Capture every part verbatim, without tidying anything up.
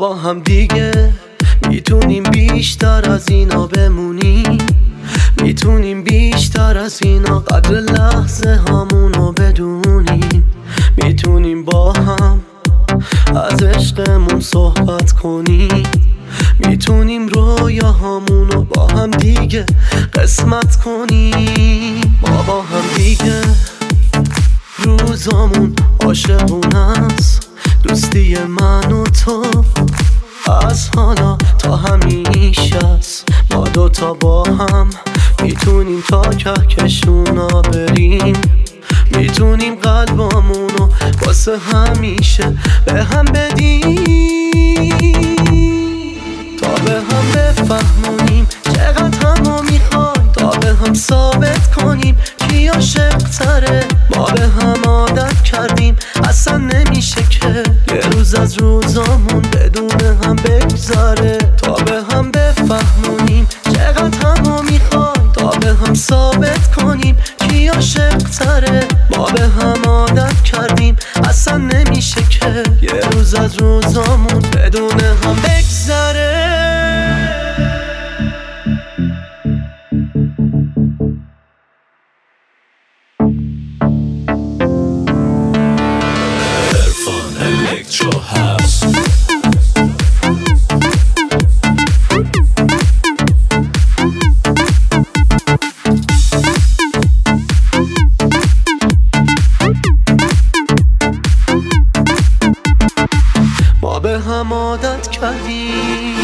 با هم دیگه میتونیم بیشتر از اینا بمونیم، میتونیم بیشتر از اینا قدر لحظه همونو بدونیم، میتونیم با هم از عشقمون صحبت کنیم، میتونیم رویاهامونو با هم دیگه قسمت کنیم. ما با هم دیگه روزامون عاشقونه است، دوستی من و تو از حالا تا همیشه است. ما دوتا با هم میتونیم تا کهکشونا بریم، میتونیم قلبامونو واسه همیشه به هم بدیم، تا به هم بفهمونیم چقدر همو میخوایم، تا به هم ثابت کنیم کی عاشق تره. ما به هم عادت کردیم اصلا نمیشه که یه روز از روزامون بدون هم بگذره، تا به هم بفهمونیم چقدر همو میخوایم، تا به هم ثابت کنیم کی عاشق تره. ما به هم عادت کردیم اصلا نمیشه که یه روز از روزامون بدون هم بگذره. Electro House. ما به هم عادت کردیم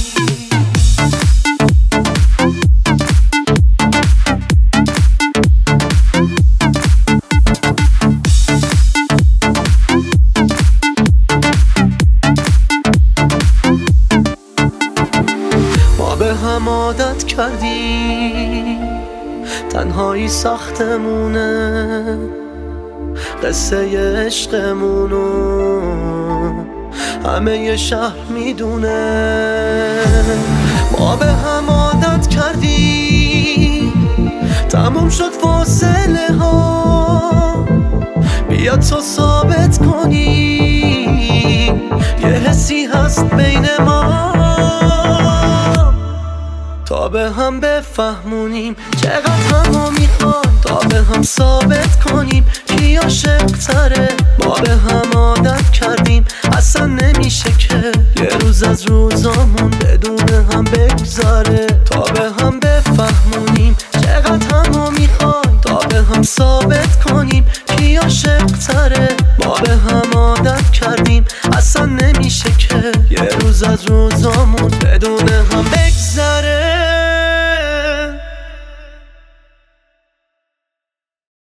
ما به هم عادت کردیم تنهایی سختمونه، قصه عشقمونو همه ی شهر میدونه. ما به هم عادت کردیم تموم شد فاصله ها، بیا تو ثابت کنیم یه حسی هست بین ما، تا به هم بفهمونیم چقدر همو میخوایم، تا به هم ثابت کنیم کی عاشق تره. ما به هم عادت کردیم اصلا نمیشه که یه روز از روزامون بدون هم بگذره، تا به هم بفهمونیم چقدر همو میخوایم، تا به هم ثابت کنیم کی عاشق تره. ما به هم عادت کردیم اصلا نمیشه که یه روز از روزامون